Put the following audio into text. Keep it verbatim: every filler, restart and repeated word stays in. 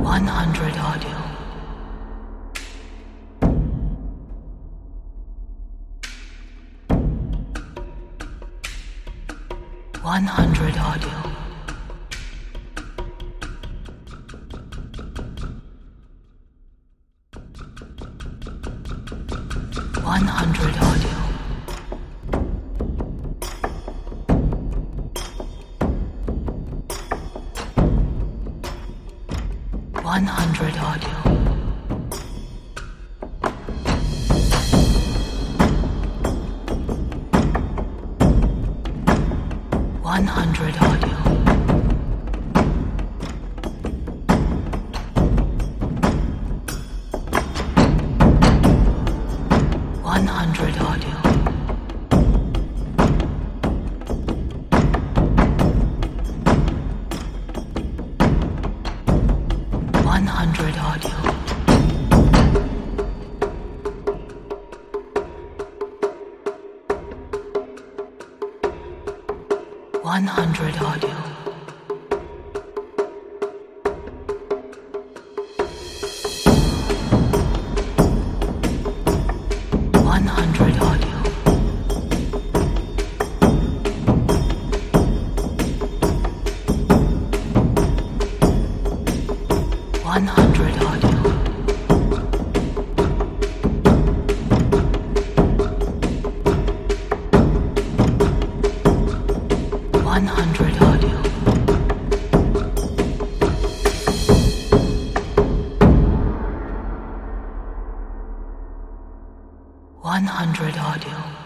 one hundred audio. one hundred audio. one hundred audio. one hundred audio. one hundred audio. one hundred audio. one hundred audio. one hundred audio. one hundred audio. one hundred audio. one hundred audio. one hundred audio.